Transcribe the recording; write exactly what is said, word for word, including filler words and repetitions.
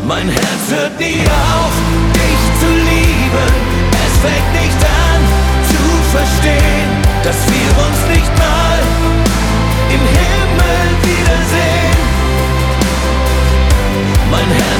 Mein Herz hört nie auf, dich zu lieben. Es fängt nicht an zu verstehen, dass wir uns nicht mal im Himmel wiedersehen. Mein Herz